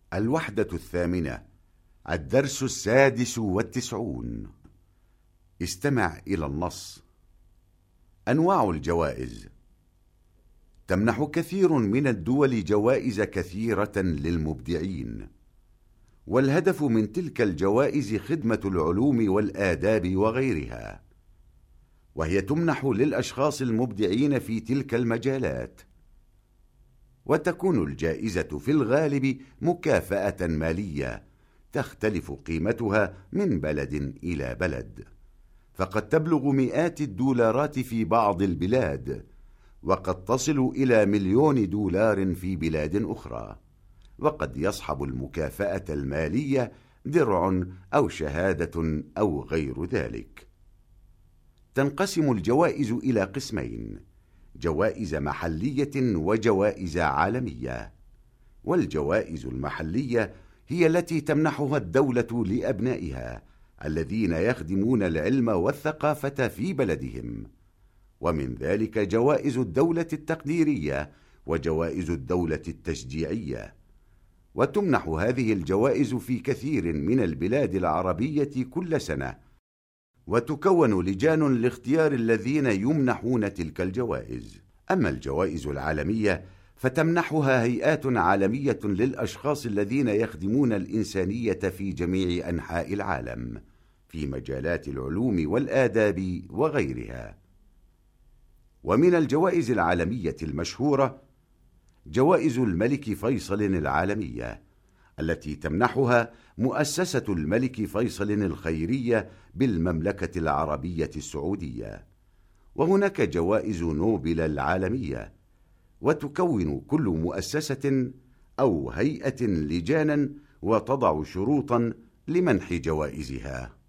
الوحدة الثامنة. الدرس 96. استمع إلى النص. أنواع الجوائز. تمنح كثير من الدول جوائز كثيرة للمبدعين، والهدف من تلك الجوائز خدمة العلوم والآداب وغيرها، وهي تمنح للأشخاص المبدعين في تلك المجالات، وتكون الجائزة في الغالب مكافأة مالية تختلف قيمتها من بلد إلى بلد، فقد تبلغ مئات الدولارات في بعض البلاد، وقد تصل إلى $1,000,000 في بلاد أخرى، وقد يصحب المكافأة المالية درع أو شهادة أو غير ذلك. تنقسم الجوائز إلى قسمين: جوائز محلية وجوائز عالمية. والجوائز المحلية هي التي تمنحها الدولة لأبنائها الذين يخدمون العلم والثقافة في بلدهم، ومن ذلك جوائز الدولة التقديرية وجوائز الدولة التشجيعية. وتمنح هذه الجوائز في كثير من البلاد العربية كل سنة، وتكون لجان لاختيار الذين يمنحون تلك الجوائز. أما الجوائز العالمية فتمنحها هيئات عالمية للأشخاص الذين يخدمون الإنسانية في جميع أنحاء العالم في مجالات العلوم والآداب وغيرها. ومن الجوائز العالمية المشهورة جوائز الملك فيصل العالمية، التي تمنحها مؤسسة الملك فيصل الخيرية بالمملكة العربية السعودية. وهناك جوائز نوبل العالمية، وتكون كل مؤسسة أو هيئة لجانا وتضع شروطا لمنح جوائزها.